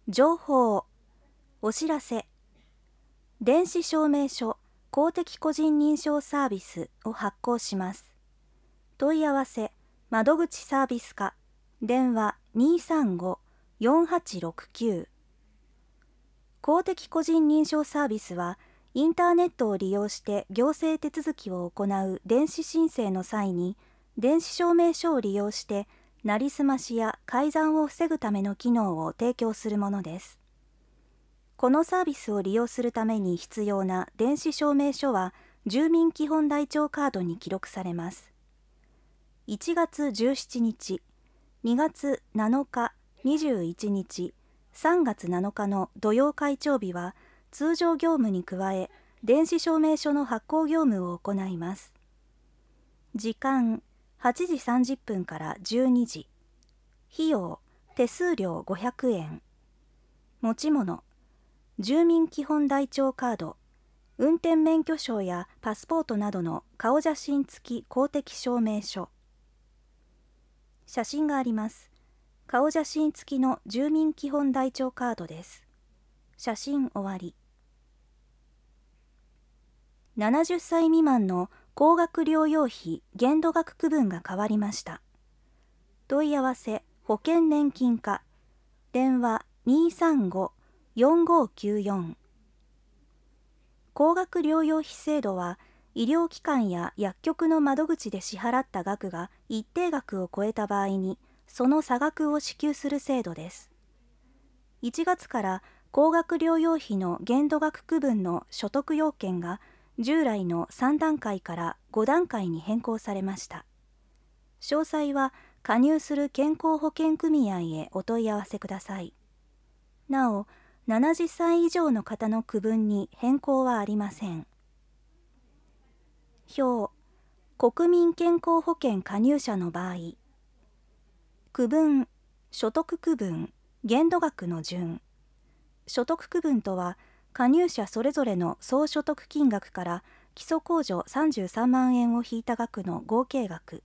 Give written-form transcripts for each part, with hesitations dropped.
情報、お知らせ、電子証明書公的個人認証サービスを発行します。問い合わせ、窓口サービス課、電話235-4869。公的個人認証サービスは、インターネットを利用して行政手続きを行う電子申請の際に、電子証明書を利用して、なりすましや改ざんを防ぐための機能を提供するものです。このサービスを利用するために必要な電子証明書は、住民基本台帳カードに記録されます。1月17日、2月7日、21日、3月7日の土曜開帳日は、通常業務に加え、電子証明書の発行業務を行います。時間、8時30分から12時。費用、手数料500円。持ち物、住民基本台帳カード、運転免許証やパスポートなどの顔写真付き公的証明書。写真があります。顔写真付きの住民基本台帳カードです。写真終わり。70歳未満の高額療養費限度額区分が変わりました。問い合わせ、保険年金課、電話235-4594。高額療養費制度は、医療機関や薬局の窓口で支払った額が一定額を超えた場合に、その差額を支給する制度です。1月から高額療養費の限度額区分の所得要件が従来の3段階から5段階に変更されました。詳細は加入する健康保険組合へお問い合わせください。なお、70歳以上の方の区分に変更はありません。表、国民健康保険加入者の場合、区分、所得区分、限度額の順。所得区分とは、加入者それぞれの総所得金額から基礎控除33万円を引いた額の合計額。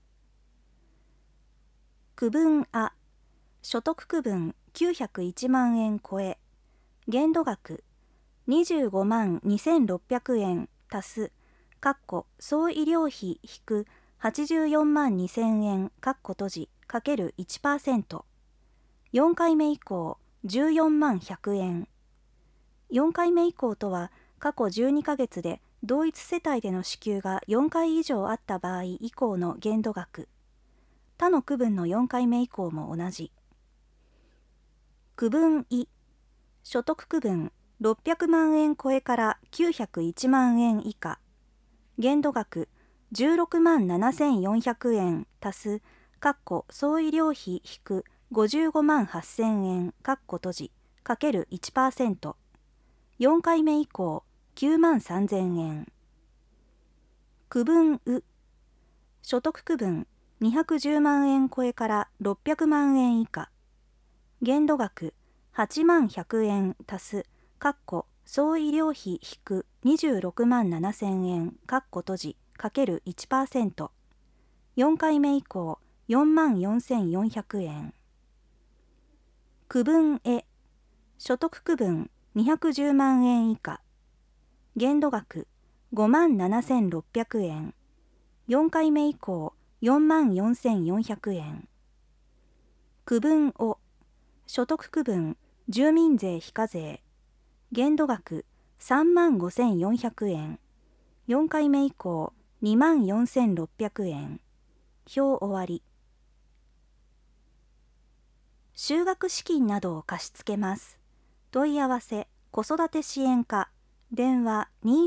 区分あ、所得区分901万円超え、限度額25万2600円足す、総医療費引く84万2000円閉じかける 1%。4回目以降14万100円。4回目以降とは、過去12ヶ月で同一世帯での支給が4回以上あった場合以降の限度額。他の区分の4回目以降も同じ。区分い、所得区分600万円超えから901万円以下。限度額16万7400円足す、総医療費引く55万8000円閉じかける 1%。4回目以降9万3000円。区分う、所得区分210万円超えから600万円以下。限度額8万100円足す、総医療費引く26万7000円閉じかける 1%。4回目以降4万4400円。区分え、所得区分210万円以下。限度額5万7600円。4回目以降4万4400円。区分お、所得区分住民税非課税。限度額3万5400円。4回目以降2万4600円。表終わり。就学資金などを貸し付けます。問い合わせ、子育て支援課、電話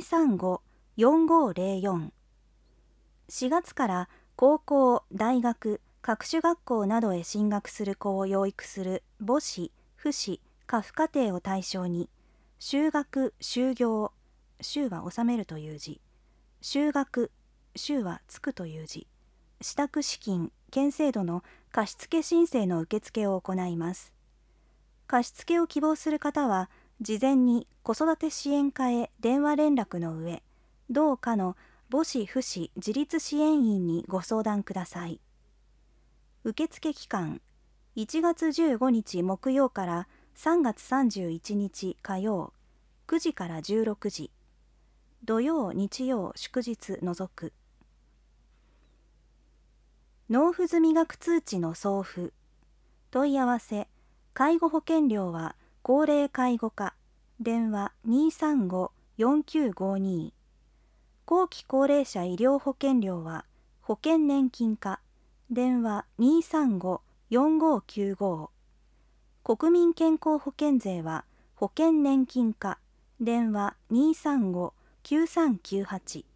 235-4504。4月から高校、大学、各種学校などへ進学する子を養育する母子、父子、家父家庭を対象に、就学、就業、就は納めるという字、就学、就はつくという字、支度資金、県制度の貸付申請の受付を行います。貸付を希望する方は、事前に子育て支援課へ電話連絡の上、同課の母子父子自立支援員にご相談ください。受付期間、1月15日木曜から 3月31日火曜9時から16時、土曜日曜祝日除く。納付済額通知の送付。問い合わせ、介護保険料は高齢介護課、電話235-4952。後期高齢者医療保険料は保険年金課、電話235-4595。国民健康保険税は保険年金課、電話235-9398。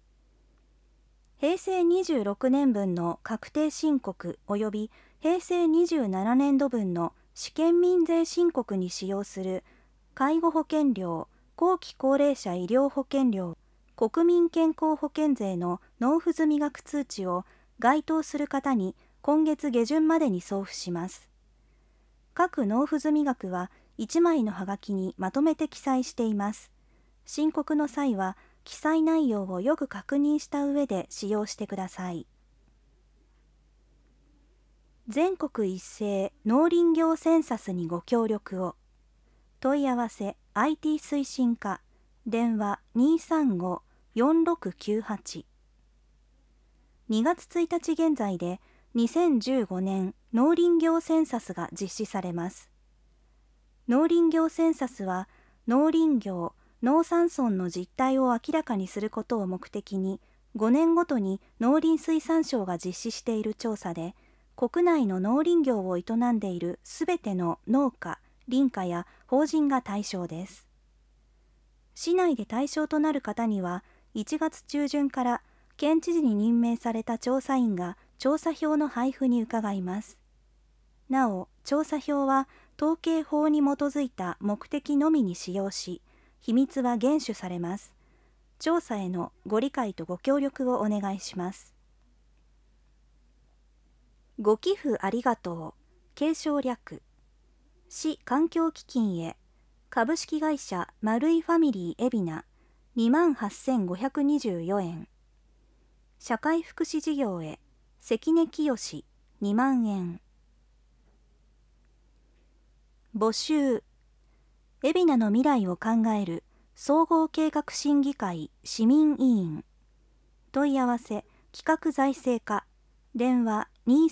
平成26年分の確定申告及び平成27年度分の試験民税申告に使用する介護保険料、後期高齢者医療保険料、国民健康保険税の納付済額通知を該当する方に今月下旬までに送付します。各納付済額は1枚のはがきにまとめて記載しています。申告の際は記載内容をよく確認した上で使用してください。全国一斉農林業センサスにご協力を。問い合わせ IT 推進課、電話235-4698。2月1日現在で2015年農林業センサスが実施されます。農林業センサスは農林業・農山村の実態を明らかにすることを目的に5年ごとに農林水産省が実施している調査で、国内の農林業を営んでいるすべての農家、林家や法人が対象です。市内で対象となる方には、1月中旬から県知事に任命された調査員が調査票の配布に伺います。なお、調査票は統計法に基づいた目的のみに使用し、秘密は厳守されます。調査へのご理解とご協力をお願いします。ご寄付ありがとう、継承略。市環境基金へ、株式会社マルイファミリー海老名 28,524 円。社会福祉事業へ、関根清2万円。募集。海老名の未来を考える総合計画審議会市民委員。問い合わせ、企画財政課、電話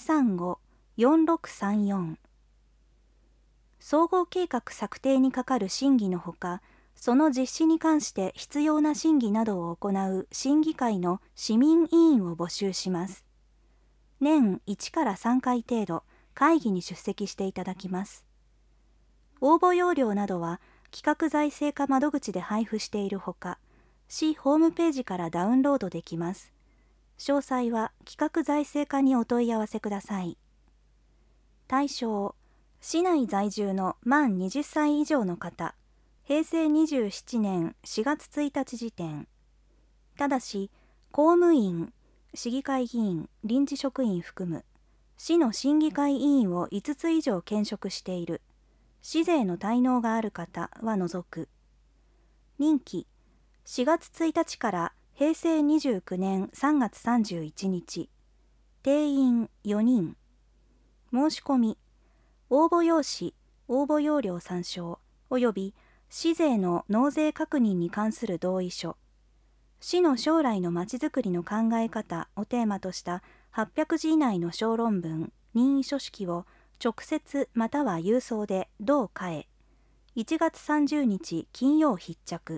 235-4634。総合計画策定に係る審議のほか、その実施に関して必要な審議などを行う審議会の市民委員を募集します。年1から3回程度、会議に出席していただきます。応募要領などは企画財政課窓口で配布しているほか、市ホームページからダウンロードできます。詳細は企画財政課にお問い合わせください。対象、市内在住の満20歳以上の方、平成27年4月1日時点。ただし、公務員、市議会議員、臨時職員含む、市の審議会委員を5つ以上兼職している、市税の滞納がある方は除く。任期、4月1日から平成29年3月31日。定員4人。申し込み、応募用紙、応募要領参照、および市税の納税確認に関する同意書、市の将来のまちづくりの考え方をテーマとした800字以内の小論文、任意書式を直接または郵送で同課へ、1月30日金曜必着。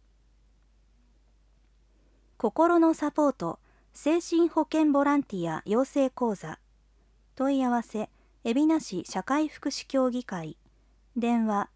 心のサポート、精神保健ボランティア養成講座。問い合わせ、海老名市社会福祉協議会。電話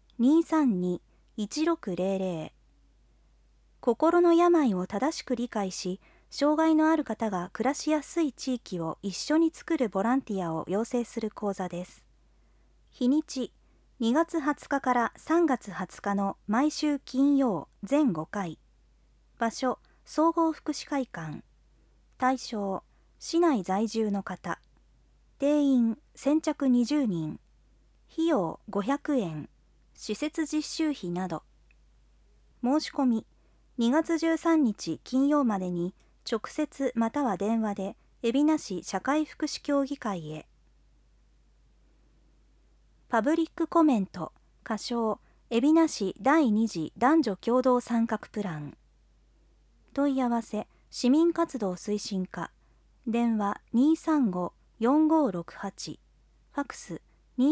232-1600。心の病を正しく理解し、障害のある方が暮らしやすい地域を一緒に作るボランティアを養成する講座です。日にち、2月20日から3月20日の毎週金曜全5回。場所、総合福祉会館。対象、市内在住の方。定員、先着20人。費用500円。施設実習費など。申し込み、2月13日金曜までに直接または電話で海老名市社会福祉協議会へ。パブリックコメント、 仮称海老名市第2次男女共同参画プラン。問い合わせ市民活動推進課、電話235-4568、ファクス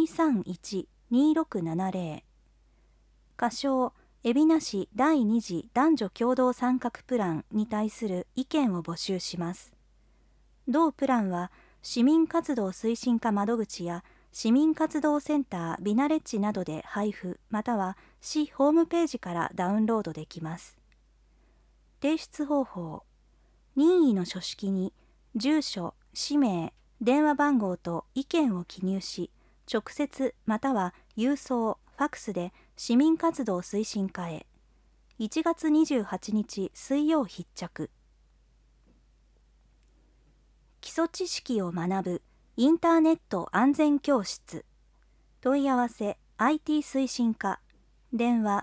231-2670。仮称海老名市第2次男女共同参画プランに対する意見を募集します。同プランは市民活動推進課窓口や市民活動センタービナレッジなどで配布または市ホームページからダウンロードできます。提出方法、任意の書式に住所、氏名、電話番号と意見を記入し、直接または郵送、ファクスで市民活動推進課へ。1月28日水曜必着。基礎知識を学ぶインターネット安全教室。問い合わせ IT 推進課、電話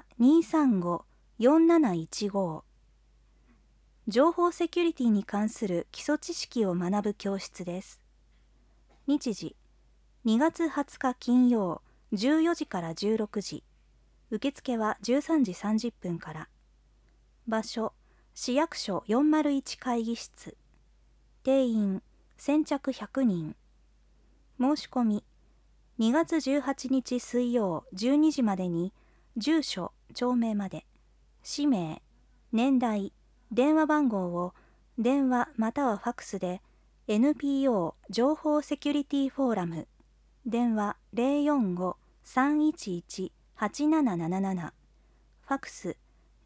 235-4715。情報セキュリティに関する基礎知識を学ぶ教室です。日時2月20日金曜14時から16時。受付は13時30分から。場所市役所401会議室。定員先着100人。申し込み2月18日水曜12時までに住所、町名まで、氏名、年代、電話番号を電話またはファクスで NPO 情報セキュリティフォーラム電話045-311-8777ファクス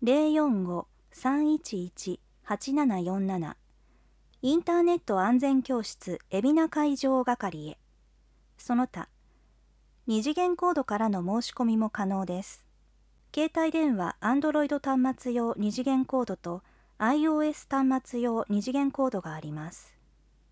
045-311-8747インターネット安全教室海老名会場係へ。その他2次元コードからの申し込みも可能です。携帯電話 Android 端末用2次元コードとiOS 端末用2次元コードがあります。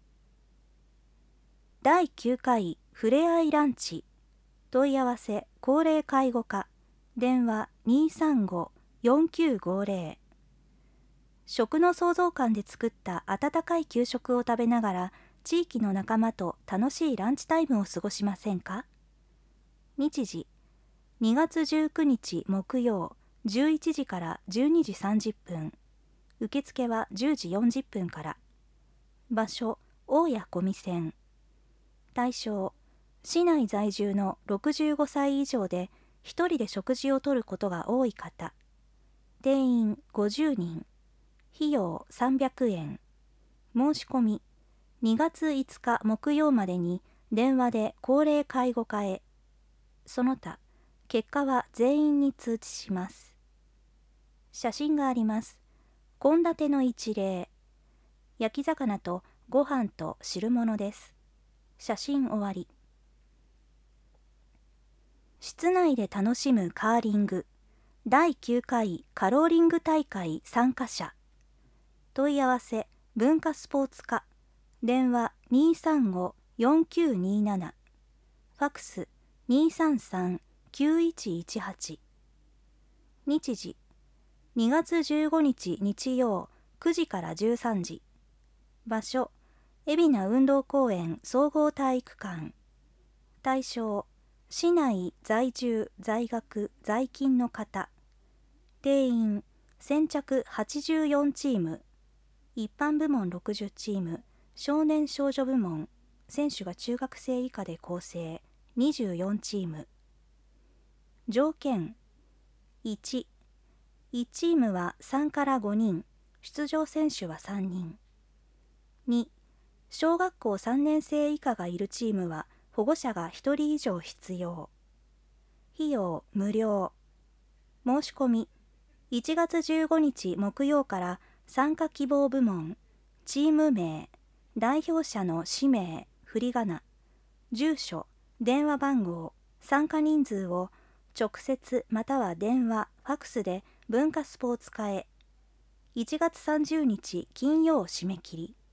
第9回ふれあいランチ。問い合わせ高齢介護課、電話235-4950。食の創造館で作った温かい給食を食べながら地域の仲間と楽しいランチタイムを過ごしませんか。日時2月19日木曜11時から12時30分。受付は10時40分から。場所大谷小見線。対象市内在住の65歳以上で一人で食事をとることが多い方。定員50人。費用300円。申し込み2月5日木曜までに電話で高齢介護課へ。その他結果は全員に通知します。写真があります。献立の一例。焼き魚とご飯と汁物です。写真終わり。室内で楽しむカーリング第9回カローリング大会参加者。問い合わせ文化スポーツ課、電話235-4927、ファクス233-9118。日時2月15日日曜9時から13時。場所海老名運動公園総合体育館。対象市内在住在学在勤の方。定員先着84チーム。一般部門60チーム、少年少女部門、選手が中学生以下で構成24チーム。条件1、1チームは3から5人、出場選手は3人。2、小学校3年生以下がいるチームは保護者が1人以上必要。費用無料。申し込み1月15日木曜から参加希望部門、チーム名、代表者の氏名、振り仮名、住所、電話番号、参加人数を直接または電話、ファクスで文化スポーツ課へ。1月30日金曜締め切り。